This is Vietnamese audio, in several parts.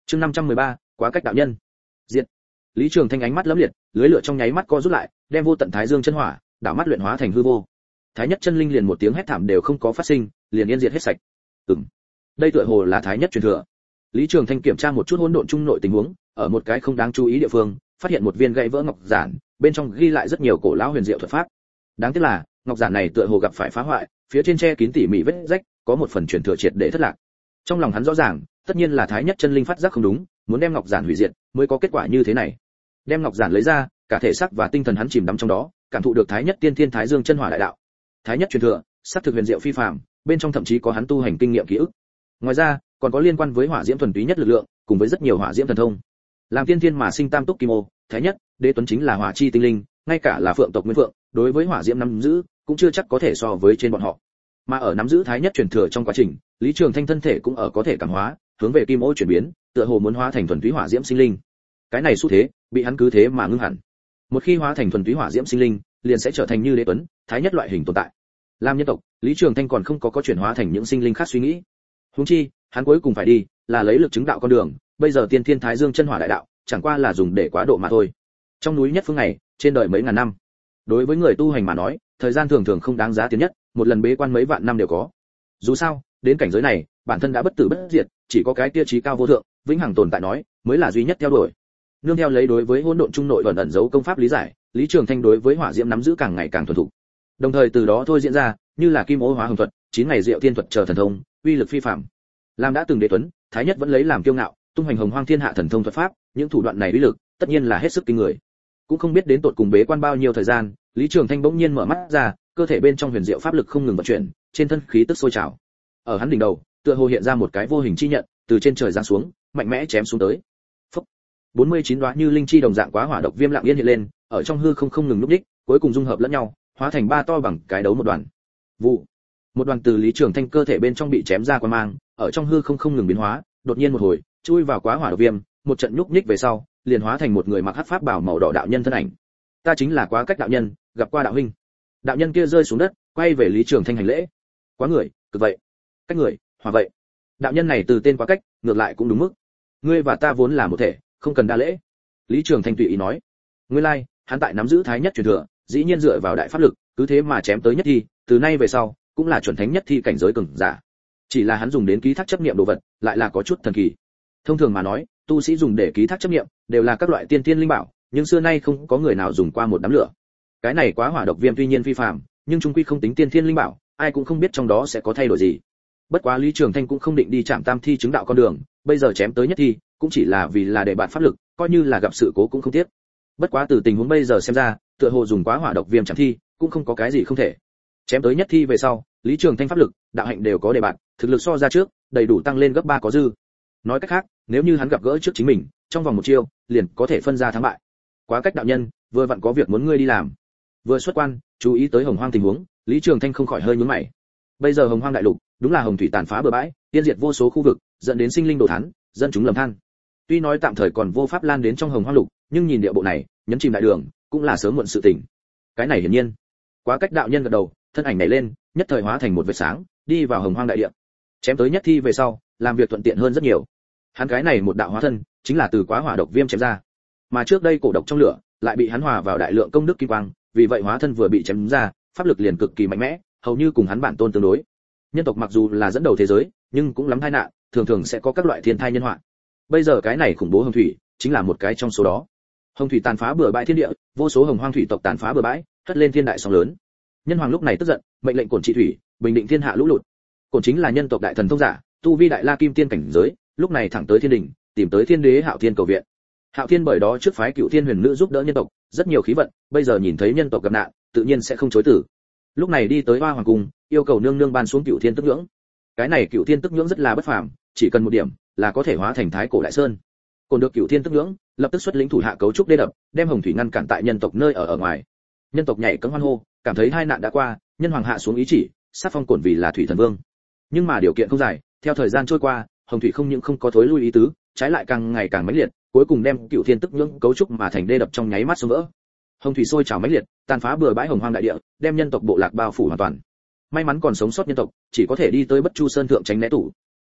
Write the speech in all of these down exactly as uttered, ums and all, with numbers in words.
Chương năm trăm mười ba, quá cách đạo nhân. Diệt. Lý Trường Thanh ánh mắt lấm liệt, lưới lửa trong nháy mắt co rút lại, đem vô tận thái dương chân hỏa, đảo mắt luyện hóa thành hư vô. Thái nhất chân linh liền một tiếng hét thảm đều không có phát sinh, liền yên diệt hết sạch. Ừm. Đây tựa hồ là thái nhất truyền thừa. Lý Trường Thanh kiểm tra một chút hỗn độn trung nội tình huống, ở một cái không đáng chú ý địa phương, phát hiện một viên gãy vỡ ngọc giản, bên trong ghi lại rất nhiều cổ lão huyền diệu thuật pháp. Đáng tiếc là, ngọc giản này tựa hồ gặp phải phá hoại, phía trên che kín tỉ mỉ vết rách, có một phần truyền thừa triệt để thất lạc. Trong lòng hắn rõ ràng, tất nhiên là thái nhất chân linh phát giác không đúng, muốn đem ngọc giản hủy diệt, mới có kết quả như thế này. Đem ngọc giản lấy ra, cả thể xác và tinh thần hắn chìm đắm trong đó, cảm thụ được thái nhất tiên thiên thái dương chân hỏa đại đạo. Thái nhất truyền thừa, sắc thực huyền diệu phi phàm, bên trong thậm chí có hắn tu hành kinh nghiệm ký ức. Ngoài ra, còn có liên quan với hỏa diễm thuần túy nhất lực lượng, cùng với rất nhiều hỏa diễm thần thông. Làm tiên thiên mà sinh tam túc kim ô, thái nhất, đế tuấn chính là hỏa chi tinh linh, ngay cả là phượng tộc nguyên phượng, đối với hỏa diễm nắm giữ, cũng chưa chắc có thể so với trên bọn họ. Mà ở nắm giữ thái nhất truyền thừa trong quá trình, Lý Trường Thanh thân thể cũng ở có thể cảm hóa, hướng về kim ô chuyển biến, tựa hồ muốn hóa thành thuần túy hỏa diễm sinh linh. Cái này xu thế, bị hắn cứ thế mà ngưng hẳn. Một khi hóa thành thuần túy hỏa diễm sinh linh, liền sẽ trở thành như đế tuấn, thái nhất loại hình tồn tại. Làm nhân tộc, Lý Trường Thanh còn không có có chuyển hóa thành những sinh linh khác suy nghĩ. Huống chi, hắn cuối cùng phải đi, là lấy lực chứng đạo con đường, bây giờ tiên thiên thái dương chân hỏa đại đạo, chẳng qua là dùng để quá độ mà thôi. Trong núi nhất phương này, trên đời mấy ngàn năm. Đối với người tu hành mà nói, thời gian thường thường không đáng giá tiền nhất, một lần bế quan mấy vạn năm đều có. Dù sao, đến cảnh giới này, bản thân đã bất tử bất diệt, chỉ có cái tiêu chí cao vô thượng, vĩnh hằng tồn tại nói, mới là duy nhất theo đuổi. Nương theo lấy đối với hỗn độn trung nội ẩn ẩn giấu công pháp lý giải, Lý Trường Thanh đối với hỏa diễm nắm giữ càng ngày càng thuần thục. Đồng thời từ đó thôi diễn ra, như là kim ô hóa hồng thuật, chín ngày diệu thiên thuật chờ thần thông, uy lực phi phàm. Làm đã từng đế tuấn, thái nhất vẫn lấy làm kiêu ngạo, tung hoành hồng hoang thiên hạ thần thông thuật pháp, những thủ đoạn này uy lực, tất nhiên là hết sức kinh người. Cũng không biết đến tột cùng bế quan bao nhiêu thời gian, Lý Trường Thanh bỗng nhiên mở mắt ra, cơ thể bên trong huyền diệu pháp lực không ngừng vận chuyển, trên thân khí tức sôi trào. Ở hắn đỉnh đầu, tựa hồ hiện ra một cái vô hình chi nhận, từ trên trời giáng xuống, mạnh mẽ chém xuống tới. Phốc. bốn mươi chín đóa như linh chi đồng dạng quá hỏa độc viêm lặng yên hiện lên, ở trong hư không không ngừng núp đích, cuối cùng dung hợp lẫn nhau, hóa thành ba to bằng cái đấu một đoàn. Vụ. Một đoàn từ Lý Trường Thanh cơ thể bên trong bị chém ra qua mang, ở trong hư không không ngừng biến hóa, đột nhiên một hồi, chui vào quá hỏa độc viêm, một trận nhúc nhích về sau, liền hóa thành một người mặc hắc pháp bảo màu đỏ đạo nhân thân ảnh. Ta chính là Quá Cách đạo nhân, gặp qua đạo huynh. Đạo nhân kia rơi xuống đất, quay về Lý Trường Thanh hành lễ. Quá người, cực vậy. Cách người, hòa vậy. Đạo nhân này từ tên Quá Cách, ngược lại cũng đúng mức. Ngươi và ta vốn là một thể, không cần đa lễ. Lý Trường Thanh tùy ý nói. Nguyên lai, like, hắn tại nắm giữ thái nhất truyền thừa, dĩ nhiên dựa vào đại pháp lực, cứ thế mà chém tới nhất thi, từ nay về sau, cũng là chuẩn thánh nhất thi cảnh giới cường giả. Chỉ là hắn dùng đến ký thác chấp niệm đồ vật, lại là có chút thần kỳ. Thông thường mà nói, tu sĩ dùng để ký thác chấp niệm, đều là các loại tiên tiên linh bảo, nhưng xưa nay không có người nào dùng qua một đám lửa. Cái này quá hỏa độc viêm tuy nhiên phi phàm, nhưng chung quy không tính tiên tiên linh bảo, ai cũng không biết trong đó sẽ có thay đổi gì. Bất quá Lý Trường Thanh cũng không định đi chạm tam thi chứng đạo con đường, bây giờ chém tới nhất thi, cũng chỉ là vì là để bạn pháp lực, coi như là gặp sự cố cũng không tiếc. Bất quá từ tình huống bây giờ xem ra, tựa hồ dùng quá hỏa độc viêm chạm thi, cũng không có cái gì không thể. Chém tới nhất thi về sau, Lý Trường Thanh pháp lực, đạo hạnh đều có đề bạn, thực lực so ra trước, đầy đủ tăng lên gấp ba có dư. Nói cách khác, nếu như hắn gặp gỡ trước chính mình, trong vòng một chiêu, liền có thể phân ra thắng bại. Quá Cách đạo nhân, vừa vặn có việc muốn ngươi đi làm. Vừa xuất quan, chú ý tới Hồng Hoang tình huống, Lý Trường Thanh không khỏi hơi nhướng mày. Bây giờ Hồng Hoang đại lục, đúng là hồng thủy tàn phá bừa bãi, tiêu diệt vô số khu vực, dẫn đến sinh linh đổ thán, dân chúng lầm than. Tuy nói tạm thời còn vô pháp lan đến trong Hồng Hoang lục, nhưng nhìn địa bộ này, nhấn chìm đại đường, cũng là sớm muộn sự tình. Cái này hiển nhiên. Quá Cách đạo nhân gật đầu, thân ảnh nhảy lên, nhất thời hóa thành một vệt sáng, đi vào Hồng Hoang đại địa. Chém tới nhất thi về sau, làm việc thuận tiện hơn rất nhiều. Hắn cái này một đạo hóa thân, chính là từ quá hỏa độc viêm chém ra. Mà trước đây cổ độc trong lửa, lại bị hắn hòa vào đại lượng công đức kim quang, vì vậy hóa thân vừa bị chém ra, pháp lực liền cực kỳ mạnh mẽ, hầu như cùng hắn bản tôn tương đối. Nhân tộc mặc dù là dẫn đầu thế giới, nhưng cũng lắm tai nạn, thường thường sẽ có các loại thiên tai nhân họa. Bây giờ cái này khủng bố hồng thủy, chính là một cái trong số đó. Hồng thủy tàn phá bừa bãi thiên địa, vô số hồng hoang thủy tộc tàn phá bừa bãi, hất lên thiên đại sóng lớn. Nhân hoàng lúc này tức giận, mệnh lệnh Cổn trị thủy, bình định thiên hạ lũ lụt. Cổn chính là nhân tộc đại thần thông giả, tu vi đại la kim tiên cảnh giới, lúc này thẳng tới thiên đình, tìm tới thiên đế Hạo Thiên cầu viện. Hạo Thiên bởi đó trước phái Cựu Thiên Huyền Nữ giúp đỡ nhân tộc, rất nhiều khí vận, bây giờ nhìn thấy nhân tộc gặp nạn, tự nhiên sẽ không chối từ. Lúc này đi tới Hoa Hoàng cung, yêu cầu nương nương ban xuống Cựu Thiên Tức Nhưỡng. Cái này Cựu Thiên Tức Nhưỡng rất là bất phàm, chỉ cần một điểm là có thể hóa thành thái cổ đại sơn. Còn được Cựu Thiên Tức Nhưỡng, lập tức xuất lĩnh thủ hạ cấu trúc đê đập, đem hồng thủy ngăn cản tại nhân tộc nơi ở ở ngoài. Nhân tộc nhảy cẫng hoan hô, cảm thấy hai nạn đã qua, nhân hoàng hạ xuống ý chỉ, sát phong Cổn vì là thủy thần vương. Nhưng mà điều kiện không dài, theo thời gian trôi qua, hồng thủy không những không có thối lui ý tứ, trái lại càng ngày càng mãnh liệt, cuối cùng đem Cựu Thiên Tức Nhưỡng cấu trúc mà thành đê đập trong nháy mắt xông vỡ. Hồng thủy sôi trào mãnh liệt, tàn phá bừa bãi hồng hoang đại địa, đem nhân tộc bộ lạc bao phủ hoàn toàn. May mắn còn sống sót nhân tộc, chỉ có thể đi tới Bất Chu Sơn thượng tránh né tủ.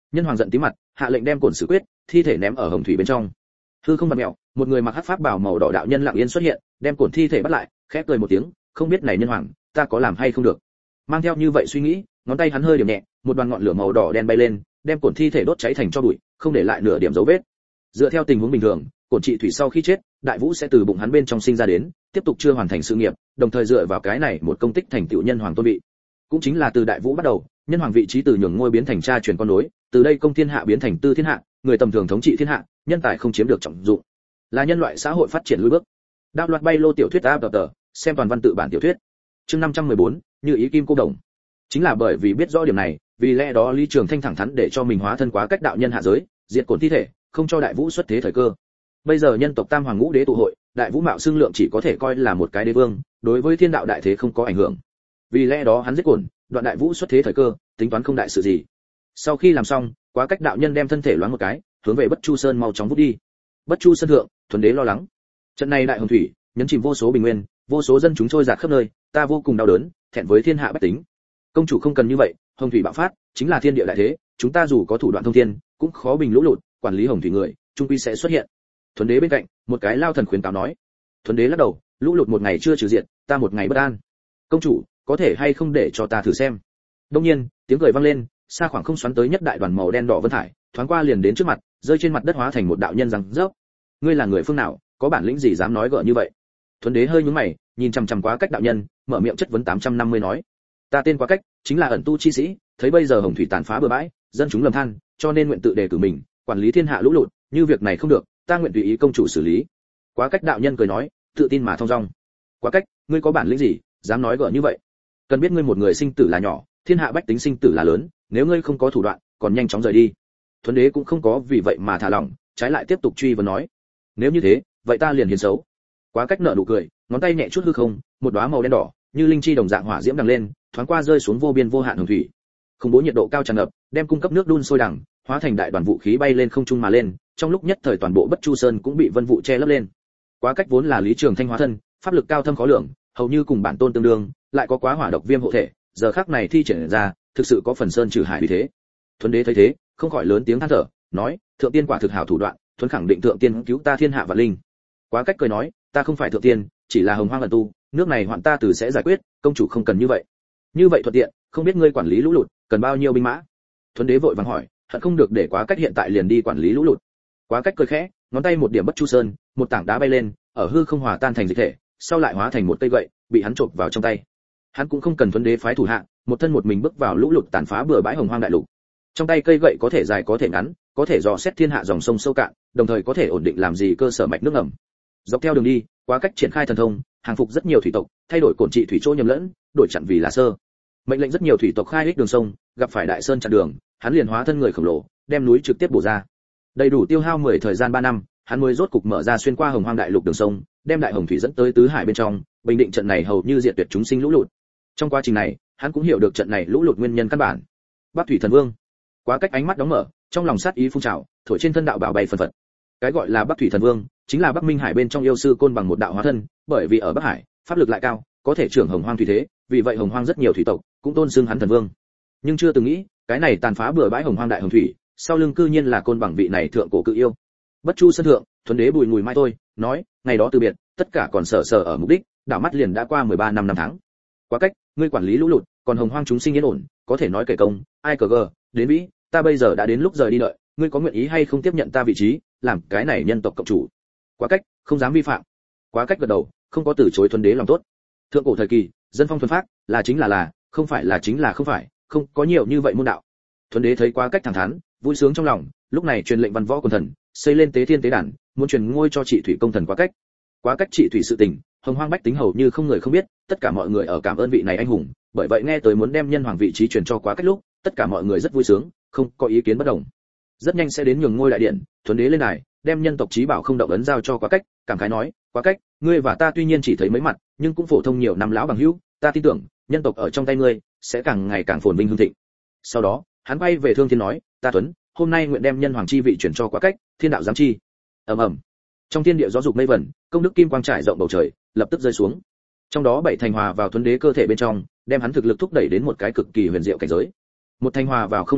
Nhân hoàng giận tí mặt, hạ lệnh đem cổn xử quyết, thi thể ném ở hồng thủy bên trong. Hư không vặn mèo, một người mặc hắc pháp bào màu đỏ đạo nhân lặng yên xuất hiện, đem cổn thi thể bắt lại, khẽ cười một tiếng, không biết này nhân hoàng, ta có làm hay không được. Mang theo như vậy suy nghĩ, ngón tay hắn hơi điểm nhẹ, một đoàn ngọn lửa màu đỏ đen bay lên, đem cổn thi thể đốt cháy thành tro bụi, không để lại nửa điểm dấu vết. Dựa theo tình huống bình thường, cổn trị thủy sau khi chết, đại vũ sẽ từ bụng hắn bên trong sinh ra đến, tiếp tục chưa hoàn thành sự nghiệp, đồng thời dựa vào cái này một công tích thành tựu nhân hoàng tôn vị. Cũng chính là từ đại vũ bắt đầu, nhân hoàng vị trí từ nhường ngôi biến thành cha truyền con nối, từ đây công thiên hạ biến thành tư thiên hạ, người tầm thường thống trị thiên hạ, nhân tài không chiếm được trọng dụng, là nhân loại xã hội phát triển lùi bước. Đạo loạt bay lô tiểu thuyết áp tờ, xem toàn văn tự bản tiểu thuyết. Chương năm trăm mười bốn, như ý kim cô đồng. Chính là bởi vì biết rõ điểm này, vì lẽ đó Lý Trường Thanh thẳng thắn để cho mình hóa thân quá cách đạo nhân hạ giới, diệt cổn thi thể, không cho đại vũ xuất thế thời cơ. Bây giờ nhân tộc tam hoàng ngũ đế tụ hội, đại vũ mạo xưng lượng chỉ có thể coi là một cái đế vương, đối với thiên đạo đại thế không có ảnh hưởng. Vì lẽ đó hắn giết cổn, đoạn đại vũ xuất thế thời cơ, tính toán không đại sự gì. Sau khi làm xong, quá cách đạo nhân đem thân thể loáng một cái, hướng về Bất Chu Sơn mau chóng vút đi. Bất Chu Sơn thượng, thuần đế lo lắng. Trận này đại hồng thủy, nhấn chìm vô số bình nguyên, vô số dân chúng trôi dạt khắp nơi, ta vô cùng đau đớn, thẹn với thiên hạ bách tính. Công chủ không cần như vậy, hồng thủy bạo phát, chính là thiên địa đại thế, chúng ta dù có thủ đoạn thông thiên, cũng khó bình lũ lụt, quản lý hồng thủy người, trung quy sẽ xuất hiện. Thuần đế bên cạnh, một cái lao thần khuyến cáo nói. Thuần đế lắc đầu, lũ lụt một ngày chưa trừ diệt, ta một ngày bất an. Công chủ, có thể hay không để cho ta thử xem. Đương nhiên, tiếng cười vang lên, xa khoảng không xoắn tới nhất đại đoàn màu đen đỏ vân thải, thoáng qua liền đến trước mặt, rơi trên mặt đất hóa thành một đạo nhân rằng rớp. Ngươi là người phương nào, có bản lĩnh gì dám nói gỡ như vậy? Thuần đế hơi nhướng mày, nhìn chằm chằm quá cách đạo nhân, mở miệng chất vấn tám trăm năm mươi nói. Ta tên quá cách, chính là ẩn tu chi sĩ, thấy bây giờ hồng thủy tàn phá bừa bãi, dân chúng lầm than, cho nên nguyện tự đề cử mình, quản lý thiên hạ lũ lụt, như việc này không được, ta nguyện tùy ý công chủ xử lý. Quá cách đạo nhân cười nói, tự tin mà thong dong. Quá cách, ngươi có bản lĩnh gì, dám nói gỡ như vậy? Cần biết ngươi một người sinh tử là nhỏ, thiên hạ bách tính sinh tử là lớn, nếu ngươi không có thủ đoạn, còn nhanh chóng rời đi. Thuần đế cũng không có vì vậy mà thả lỏng, trái lại tiếp tục truy vấn nói, nếu như thế, vậy ta liền hiền xấu. Quá cách nở nụ cười, ngón tay nhẹ chút hư không, một đóa màu đen đỏ, như linh chi đồng dạng hỏa diễm đằng lên, thoáng qua rơi xuống vô biên vô hạn hồng thủy. Không bố nhiệt độ cao tràn ngập, đem cung cấp nước đun sôi đằng, hóa thành đại đoàn vũ khí bay lên không trung mà lên, trong lúc nhất thời toàn bộ Bất Chu Sơn cũng bị vân vụ che lấp lên. Quá cách vốn là Lý Trường Thanh hóa thân, pháp lực cao thâm khó lường, hầu như cùng bản tôn tương đương, lại có quá hỏa độc viêm hộ thể, giờ khắc này thi triển ra, thực sự có phần sơn trừ hải uy thế. Thuần đế thấy thế, không khỏi lớn tiếng than thở, nói, thượng tiên quả thực hảo thủ đoạn, thuần khẳng định thượng tiên cứu ta thiên hạ vạn linh. Quá cách cười nói, ta không phải thượng tiên, chỉ là hồng hoang ẩn tu, nước này hoạn ta từ sẽ giải quyết, công chủ không cần như vậy. Như vậy thuận tiện, không biết ngươi quản lý lũ lụt, cần bao nhiêu binh mã? Thuần đế vội vàng hỏi, hận không được để quá cách hiện tại liền đi quản lý lũ lụt. Quá cách cười khẽ, ngón tay một điểm Bất Chu Sơn, một tảng đá bay lên, ở hư không hòa tan thành dịch thể, sau lại hóa thành một cây gậy, bị hắn chộp vào trong tay. Hắn cũng không cần thuần đế phái thủ hạ, một thân một mình bước vào lũ lụt tàn phá bừa bãi hồng hoang đại lục. Trong tay cây gậy có thể dài có thể ngắn, có thể dò xét thiên hạ dòng sông sâu cạn, đồng thời có thể ổn định làm gì cơ sở mạch nước ngầm. Dọc theo đường đi, quá cách triển khai thần thông, hàng phục rất nhiều thủy tộc, thay đổi cổn trị thủy chỗ nhầm lẫn, đổi chặn vì là sơ. Mệnh lệnh rất nhiều thủy tộc khai ích đường sông, gặp phải đại sơn chặn đường, hắn liền hóa thân người khổng lồ, đem núi trực tiếp bổ ra. Đầy đủ tiêu hao mười thời gian ba năm, hắn mới rốt cục mở ra xuyên qua hồng hoang đại lục đường sông, đem đại hồng thủy dẫn tới tứ hải bên trong, bình định trận này hầu như diệt tuyệt chúng sinh lũ lụt. Trong quá trình này, hắn cũng hiểu được trận này lũ lụt nguyên nhân căn bản. Bắc thủy thần vương, quá cách ánh mắt đóng mở, trong lòng sát ý phun trào, thổi trên thân đạo bảo bay phần phật. Cái gọi là Bắc thủy thần vương, chính là Bắc Minh Hải bên trong yêu sư côn bằng một đạo hóa thân, bởi vì ở Bắc Hải, pháp lực lại cao, có thể trưởng hồng hoang thủy thế, vì vậy hồng hoang rất nhiều thủy tộc cũng tôn xưng hắn thần vương. Nhưng chưa từng nghĩ, cái này tàn phá bừa bãi hồng hoang đại hồng thủy, sau lưng cư nhiên là côn bằng vị này thượng cổ cự yêu. Bất Chu Sơn thượng, thuần đế bùi ngùi mai thôi, nói, ngày đó từ biệt, tất cả còn sở sở ở mục đích, đảo mắt liền đã qua mười ba năm năm tháng. Quá cách, ngươi quản lý lũ lụt, còn hồng hoang chúng sinh yên ổn, có thể nói kể công, ai cờ gờ, đến vĩ, ta bây giờ đã đến lúc rời đi đợi, ngươi có nguyện ý hay không tiếp nhận ta vị trí, làm cái này nhân tộc cộng chủ? Quá cách, không dám vi phạm. Quá cách gật đầu, không có từ chối thuần đế lòng tốt. Thượng cổ thời kỳ, dân phong thuần phát, là chính là là, không phải là chính là không phải, không có nhiều như vậy môn đạo. Thuần đế thấy Quá cách thẳng thắn, vui sướng trong lòng, lúc này truyền lệnh văn võ quần thần, xây lên tế thiên tế đàn, muốn truyền ngôi cho trị thủy công thần Quá cách. Quá cách trị thủy sự tình, hồng hoang bách tính hầu như không người không biết, tất cả mọi người ở cảm ơn vị này anh hùng, bởi vậy nghe tới muốn đem nhân hoàng vị trí truyền cho Quá cách lúc, tất cả mọi người rất vui sướng, không có ý kiến bất đồng. Rất nhanh sẽ đến nhường ngôi đại điện, thuần đế lên đài, đem nhân tộc chí bảo không động ấn giao cho Quá cách, cảm khái nói, Quá cách, ngươi và ta tuy nhiên chỉ thấy mấy mặt, nhưng cũng phổ thông nhiều năm lão bằng hữu, ta tin tưởng, nhân tộc ở trong tay ngươi sẽ càng ngày càng phồn vinh hưng thịnh. Sau đó, hắn quay về Thương Thiên nói, ta Tuấn, hôm nay nguyện đem nhân hoàng chi vị chuyển cho Quá cách, thiên đạo giám chi. Ầm ầm. Trong thiên địa gió dục mây vẩn, công đức kim quang trải rộng bầu trời, lập tức rơi xuống. Trong đó bảy thành hòa vào thuần đế cơ thể bên trong, đem hắn thực lực thúc đẩy đến một cái cực kỳ huyền diệu cảnh giới. Một thành hòa vào không động ấn,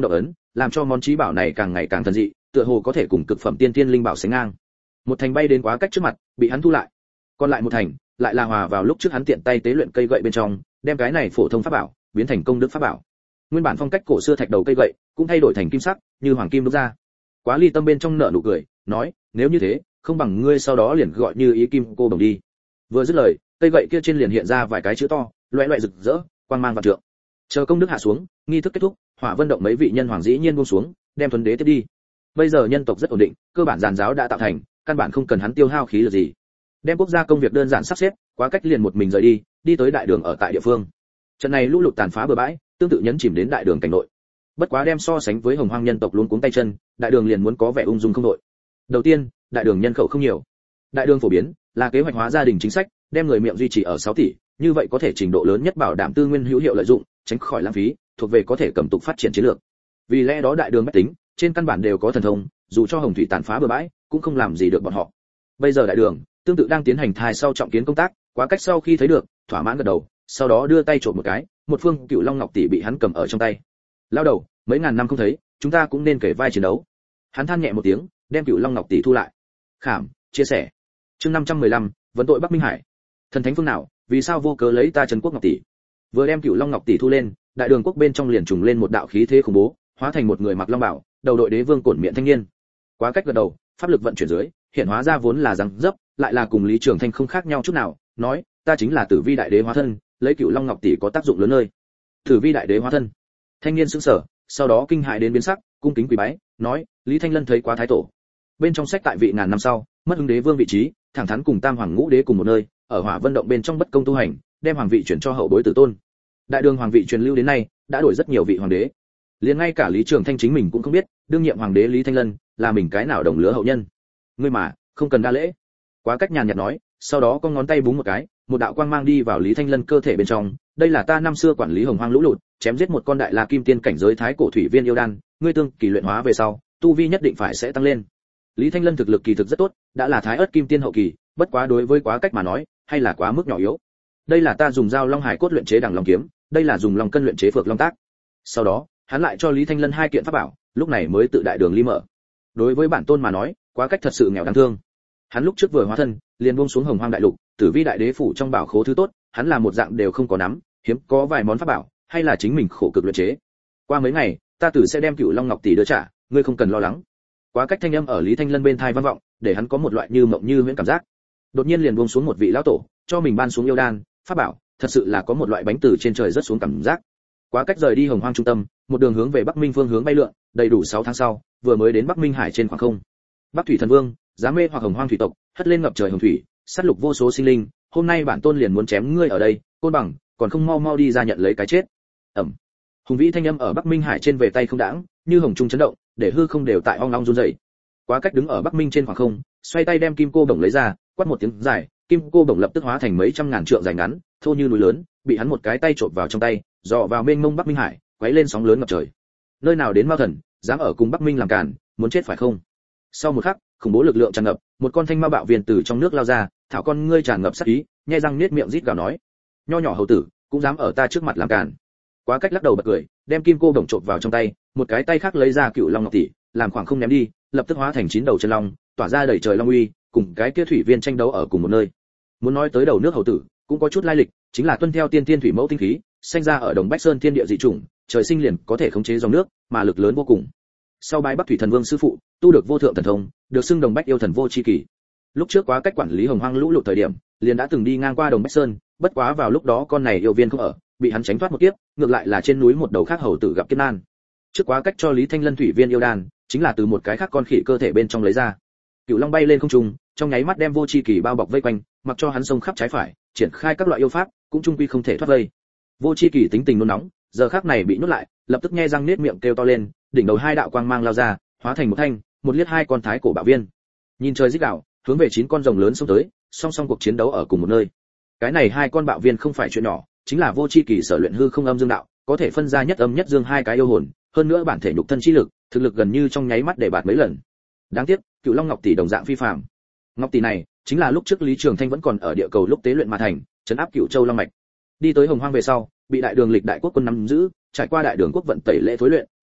làm cho món trí bảo này càng ngày càng thần dị, tựa hồ có thể cùng cực phẩm tiên tiên linh bảo sánh ngang. Một thành bay đến Quá Cách trước mặt, bị hắn thu lại. Còn lại một thành, lại là hòa vào lúc trước hắn tiện tay tế luyện cây gậy bên trong, đem cái này phổ thông pháp bảo biến thành công đức pháp bảo. Nguyên bản phong cách cổ xưa thạch đầu cây gậy cũng thay đổi thành kim sắc, như hoàng kim đúc ra. Quá Ly tâm bên trong nở nụ cười, nói, nếu như thế, không bằng ngươi sau đó liền gọi như ý kim cô đồng đi. Vừa dứt lời, cây gậy kia trên liền hiện ra vài cái chữ to, loẹt loẹt rực rỡ, quang mang vạn trượng. Chờ công đức hạ xuống, nghi thức kết thúc, Hỏa Vân động mấy vị nhân hoàng dĩ nhiên buông xuống, đem Thuần Đế tiếp đi. Bây giờ nhân tộc rất ổn định, cơ bản giàn giáo đã tạo thành, căn bản không cần hắn tiêu hao khí lực gì. Đem quốc gia công việc đơn giản sắp xếp, Quá Cách liền một mình rời đi, đi tới đại đường ở tại địa phương. Trận này lũ lụt tàn phá bờ bãi, tương tự nhấn chìm đến đại đường cảnh nội. Bất quá đem so sánh với Hồng Hoang nhân tộc luống cuống tay chân, đại đường liền muốn có vẻ ung dung không đội. Đầu tiên, đại đường nhân khẩu không nhiều. Đại đường phổ biến là kế hoạch hóa gia đình chính sách, đem người miệng duy trì ở sáu tỷ, như vậy có thể trình độ lớn nhất bảo đảm tư nguyên hữu hiệu lợi dụng, tránh khỏi lãng phí, thuộc về có thể cầm tục phát triển chiến lược. Vì lẽ đó đại đường bách tính, trên căn bản đều có thần thông, dù cho hồng thủy tàn phá bờ bãi, cũng không làm gì được bọn họ. Bây giờ đại đường tương tự đang tiến hành thai sau trọng kiến công tác, Quá Cách sau khi thấy được, thỏa mãn gật đầu, sau đó đưa tay trộm một cái, một phương Cựu Long Ngọc tỷ bị hắn cầm ở trong tay. Lao đầu, mấy ngàn năm không thấy, chúng ta cũng nên kể vai chiến đấu. Hắn than nhẹ một tiếng, đem Cựu Long Ngọc tỷ thu lại. Khảm, chia sẻ. Chương năm trăm mười lăm, vấn tội Bắc Minh Hải. Thần thánh phương nào, vì sao vô cớ lấy ta Trấn Quốc Ngọc tỷ? Vừa đem Cựu Long Ngọc tỷ thu lên, đại đường quốc bên trong liền trùng lên một đạo khí thế khủng bố, hóa thành một người mặc long bào, đầu đội đế vương cổn miệng thanh niên. Quá Cách gật đầu, pháp lực vận chuyển dưới, hiện hóa ra vốn là răng dấp, lại là cùng Lý Trường Thanh không khác nhau chút nào, nói, ta chính là Tử Vi đại đế hóa thân, lấy Cựu Long Ngọc tỷ có tác dụng lớn nơi. Tử Vi đại đế hóa thân. Thanh niên sững sờ, sau đó kinh hãi đến biến sắc, cung kính quỳ bái, nói, Lý Thanh Lân thấy quá thái tổ. Bên trong sách tại vị ngàn năm sau, mất hưng đế vương vị trí, thẳng thắn cùng Tam Hoàng Ngũ Đế cùng một nơi, ở Hỏa Vân động bên trong bất công tu hành, đem hoàng vị chuyển cho hậu bối tử tôn. Đại đường hoàng vị truyền lưu đến nay, đã đổi rất nhiều vị hoàng đế. Liền ngay cả Lý Trường Thanh chính mình cũng không biết, đương nhiệm hoàng đế Lý Thanh Lân là mình cái nào đồng lứa hậu nhân. Ngươi mà, không cần đa lễ. Quá Cách nhàn nhạt nói, sau đó con ngón tay búng một cái, một đạo quang mang đi vào Lý Thanh Lân cơ thể bên trong, đây là ta năm xưa quản lý Hồng Hoang lũ lụt, chém giết một con đại la kim tiên cảnh giới thái cổ thủy viên yêu đan, ngươi tương kỳ luyện hóa về sau, tu vi nhất định phải sẽ tăng lên. Lý Thanh Lân thực lực kỳ thực rất tốt, đã là thái ớt kim tiên hậu kỳ, bất quá đối với Quá Cách mà nói, hay là quá mức nhỏ yếu. Đây là ta dùng dao long hải cốt luyện chế đằng long kiếm, đây là dùng long cân luyện chế phược long tác. Sau đó, hắn lại cho Lý Thanh Lân hai kiện pháp bảo, lúc này mới tự đại đường ly mở. Đối với bản tôn mà nói, Quá Cách thật sự nghèo đáng thương. Hắn lúc trước vừa hóa thân, liền buông xuống Hồng Hoang đại lục, Tử Vi đại đế phủ trong bảo khố thứ tốt, hắn là một dạng đều không có nắm, hiếm có vài món pháp bảo, hay là chính mình khổ cực luyện chế. Qua mấy ngày, ta tử sẽ đem Cựu Long Ngọc tỷ đưa trả, ngươi không cần lo lắng. Quá Cách thanh âm ở Lý Thanh Lân bên tai vang vọng, để hắn có một loại như mộng như huyễn cảm giác. Đột nhiên liền buông xuống một vị lão tổ, cho mình ban xuống yêu đan, pháp bảo, thật sự là có một loại bánh từ trên trời rớt xuống cảm giác. Quá Cách rời đi Hồng Hoang trung tâm, một đường hướng về Bắc Minh phương hướng bay lượn, đầy đủ sáu tháng sau, vừa mới đến Bắc Minh Hải trên khoảng không. Bắc Thủy Thần Vương, giá mê hoặc Hồng Hoang thủy tộc, hất lên ngập trời hồng thủy, sát lục vô số sinh linh, hôm nay bản tôn liền muốn chém ngươi ở đây, Côn Bằng, còn không mau mau đi ra nhận lấy cái chết. Ầm. Hùng vĩ thanh âm ở Bắc Minh Hải trên về tay không đãng, như hồng trung chấn động, để hư không đều tại ong ong run rẩy. Quá Cách đứng ở Bắc Minh trên khoảng không, xoay tay đem kim cô bổng lấy ra, quát một tiếng dài, kim cô bổng lập tức hóa thành mấy trăm ngàn trượng dài ngắn, thô như núi lớn, bị hắn một cái tay trộn vào trong tay, dò vào mênh mông Bắc Minh Hải, quấy lên sóng lớn ngập trời. Nơi nào đến ma thần, dám ở cùng Bắc Minh làm cản, muốn chết phải không? Sau một khắc, khủng bố lực lượng tràn ngập, một con thanh ma bạo viên từ trong nước lao ra, thảo con ngươi tràn ngập sát ý, nhe răng niết miệng rít gào nói: "Nho nhỏ hầu tử, cũng dám ở ta trước mặt làm cản." Quá Cách lắc đầu bật cười, đem kim cô bổng trộn vào trong tay, một cái tay khác lấy ra Cựu Long Ngọc tỷ, làm khoảng không ném đi, lập tức hóa thành chín đầu chân long, tỏa ra đầy trời long uy, cùng cái kia thủy viên tranh đấu ở cùng một nơi. Muốn nói tới đầu nước hầu tử, cũng có chút lai lịch, chính là tuân theo tiên tiên thủy mẫu tinh khí, sinh ra ở Đồng Bách Sơn thiên địa dị chủng, trời sinh liền có thể khống chế dòng nước, mà lực lớn vô cùng. Sau bái Bắc Thủy Thần Vương sư phụ, tu được vô thượng thần thông, được xưng Đồng Bách yêu thần vô chi kỳ. Lúc trước Quá Cách quản lý Hồng Hoang lũ lụt thời điểm, liền đã từng đi ngang qua Đồng Bách Sơn, bất quá vào lúc đó con này yêu viên không ở, bị hắn tránh thoát một kiếp, ngược lại là trên núi một đầu khác hầu tử gặp kiếp nan. Trước Quá Cách cho Lý Thanh Lân thủy viên yêu đan, chính là từ một cái khác con khỉ cơ thể bên trong lấy ra. Cựu Long bay lên không trung, trong nháy mắt đem vô chi kỳ bao bọc vây quanh, mặc cho hắn xông khắp trái phải, triển khai các loại yêu pháp, cũng trung quy không thể thoát vây. Vô chi kỳ tính tình nôn nóng, giờ khắc này bị nuốt lại, lập tức nhe răng niết miệng kêu to lên, đỉnh đầu hai đạo quang mang lao ra, hóa thành một thanh, một liếc hai con thái cổ bạo viên. Nhìn trời rít gào, hướng về chín con rồng lớn xông tới, song song cuộc chiến đấu ở cùng một nơi. Cái này hai con bạo viên không phải chuyện nhỏ, chính là vô chi kỳ sở luyện hư không âm dương đạo, có thể phân ra nhất âm nhất dương hai cái yêu hồn, hơn nữa bản thể nhục thân chi lực, thực lực gần như trong nháy mắt để bạt mấy lần. Đáng tiếc, Cựu Long Ngọc tỷ đồng dạng phi phàm. Ngọc tỷ này chính là lúc trước Lý Trường Thanh vẫn còn ở địa cầu lúc tế luyện mà thành, trấn áp Cựu Châu Long mạch. Đi tới Hồng Hoang về sau, bị đại đường lịch đại quốc quân nắm giữ, trải qua đại đường quốc vận tẩy lễ thối luyện,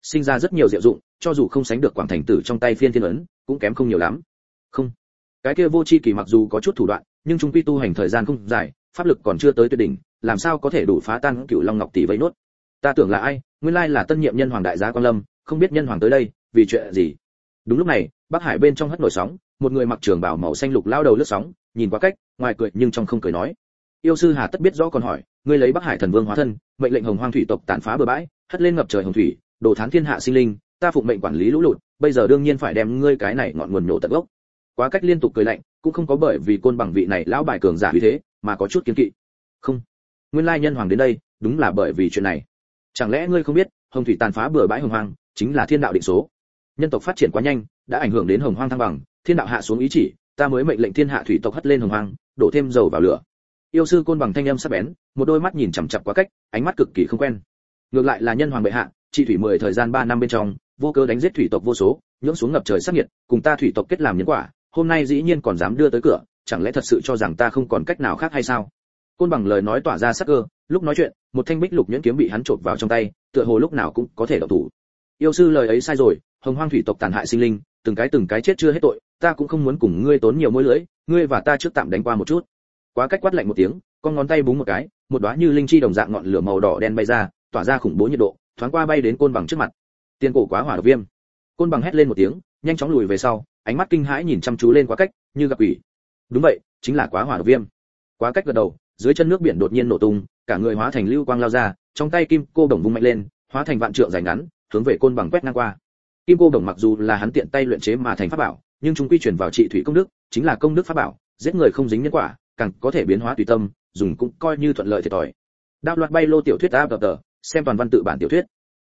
sinh ra rất nhiều diệu dụng, cho dù không sánh được Quảng Thành Tử trong tay Phiên Thiên ấn, cũng kém không nhiều lắm. Không, cái kia Vô Chi Kỳ mặc dù có chút thủ đoạn, nhưng trung quy tu hành thời gian không dài, pháp lực còn chưa tới tuyệt đỉnh, làm sao có thể đủ phá tan Cửu Long Ngọc tỷ vây nốt. Ta tưởng là ai, nguyên lai là tân nhiệm nhân hoàng đại giá Quang Lâm, không biết nhân hoàng tới đây, vì chuyện gì. Đúng lúc này, Bắc Hải bên trong hất nổi sóng, một người mặc trường bào màu xanh lục lao đầu lướt sóng, nhìn qua cách, ngoài cười nhưng trong không cười nói. Yêu sư Hà tất biết rõ còn hỏi, ngươi lấy Bắc Hải thần vương hóa thân, mệnh lệnh Hồng Hoang thủy tộc tàn phá bờ bãi, hất lên ngập trời hồng thủy, đồ thán thiên hạ sinh linh, ta phụng mệnh quản lý lũ lụt, bây giờ đương nhiên phải đem ngươi cái này ngọn nguồn nổ tận gốc. Quá cách liên tục cười lạnh, cũng không có bởi vì côn bằng vị này lão bài cường giả như thế, mà có chút kiên kỵ. Không, nguyên lai nhân hoàng đến đây, đúng là bởi vì chuyện này. Chẳng lẽ ngươi không biết, hồng thủy tàn phá bờ bãi Hồng Hoang, chính là thiên đạo định số. Nhân tộc phát triển quá nhanh, đã ảnh hưởng đến Hồng Hoang thăng bằng, thiên đạo hạ xuống ý chỉ, ta mới mệnh lệnh thiên hạ thủy tộc hất lên Hồng Hoang, đổ thêm dầu vào lửa. Yêu sư côn bằng thanh âm sắc bén, một đôi mắt nhìn chằm chằm Quá Cách, ánh mắt cực kỳ không quen. Ngược lại là nhân hoàng bệ hạ, trị thủy mười thời gian ba năm bên trong, vô cớ đánh giết thủy tộc vô số, nhưỡng xuống ngập trời sát nhiệt, cùng ta thủy tộc kết làm nhân quả, hôm nay dĩ nhiên còn dám đưa tới cửa, chẳng lẽ thật sự cho rằng ta không còn cách nào khác hay sao? Côn bằng lời nói tỏa ra sắc cơ, lúc nói chuyện, một thanh bích lục nhuyễn kiếm bị hắn chộp vào trong tay, tựa hồ lúc nào cũng có thể động thủ. Yêu sư lời ấy sai rồi, Hồng Hoang thủy tộc tàn hại sinh linh, từng cái từng cái chết chưa hết tội, ta cũng không muốn cùng ngươi tốn nhiều mối lưỡi, ngươi và ta trước tạm đánh qua một chút. Quá Cách quát lạnh một tiếng, con ngón tay búng một cái, một đóa như linh chi đồng dạng ngọn lửa màu đỏ đen bay ra, tỏa ra khủng bố nhiệt độ, thoáng qua bay đến côn bằng trước mặt. Tiên cổ Quá Hỏa Độc Viêm. Côn bằng hét lên một tiếng, nhanh chóng lùi về sau, ánh mắt kinh hãi nhìn chăm chú lên Quá Cách, như gặp quỷ. Đúng vậy, chính là Quá Hỏa Độc Viêm. Quá Cách gật đầu, dưới chân nước biển đột nhiên nổ tung, cả người hóa thành lưu quang lao ra, trong tay kim cô đồng vung mạnh lên, hóa thành vạn trượng dài ngắn, hướng về côn bằng quét ngang qua. Kim cô đồng mặc dù là hắn tiện tay luyện chế mà thành pháp bảo, nhưng chúng quy chuyển vào trị thủy công đức, chính là công đức pháp bảo, giết người không dính nhân quả, càng có thể biến hóa tùy tâm, dùng cũng coi như thuận lợi thiệt thòi. Đạo loạt bay lô tiểu thuyết áp tờ, xem toàn văn tự bản tiểu thuyết.